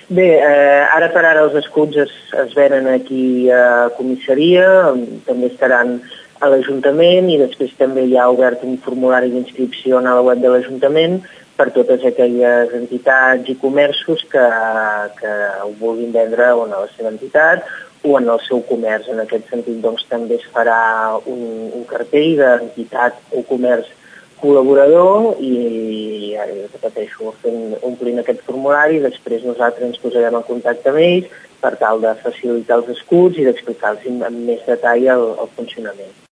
Bé, ara per ara els escuts es venen aquí a comissaria, també estaran a l'Ajuntament i després també hi ha obert un formulari d'inscripció a la web de l'Ajuntament per totes aquelles entitats i comerços que ho vulguin vendre o en la seva entitat o en el seu comerç. En aquest sentit, doncs, també es farà un cartell d'entitat o comerç col·laborador i repeteixo, omplint aquest formulari, després nosaltres ens posarem en contacte amb ells per tal de facilitar els escuts i d'explicar-los amb més detall el funcionament.